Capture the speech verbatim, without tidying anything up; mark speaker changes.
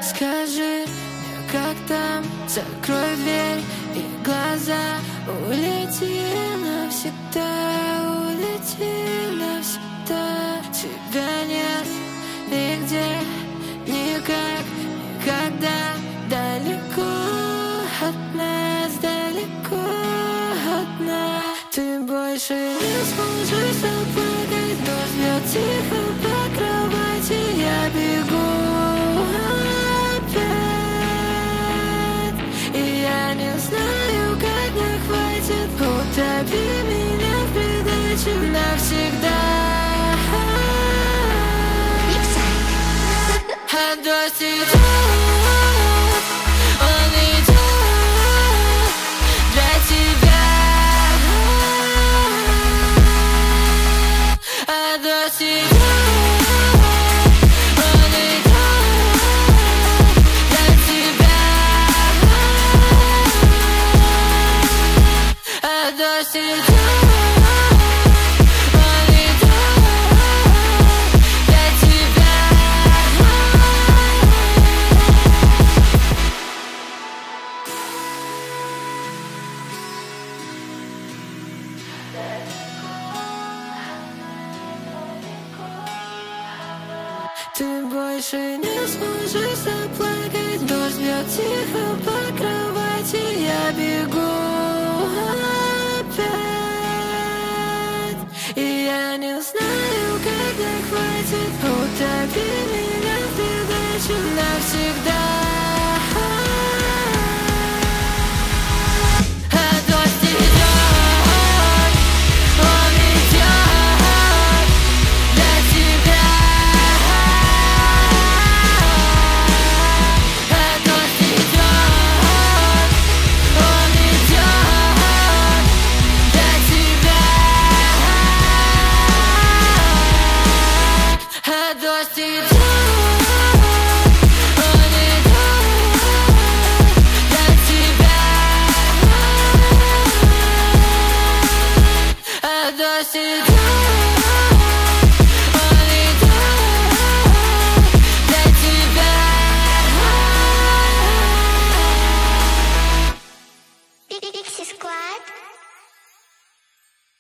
Speaker 1: Скажи мне, как там, закрой дверь и глаза. Улети навсегда, улети навсегда. Тебя нет нигде, никак, никогда. Далеко от нас, далеко от нас. Ты больше не сможешь заплакать. Дождь бьет тихо по кровати. Я бегу опять, и я не знаю, когда хватит. Утопи меня в придачу навсегда. А дождь идет, он идет для тебя. А дождь идет, он идет для тебя. А дождь идет. Ты больше не сможешь заплакать. Дождь бьет тихо по кровати. Я бегу опять, и я не знаю, когда хватит. Утопи меня в придачу навсегда.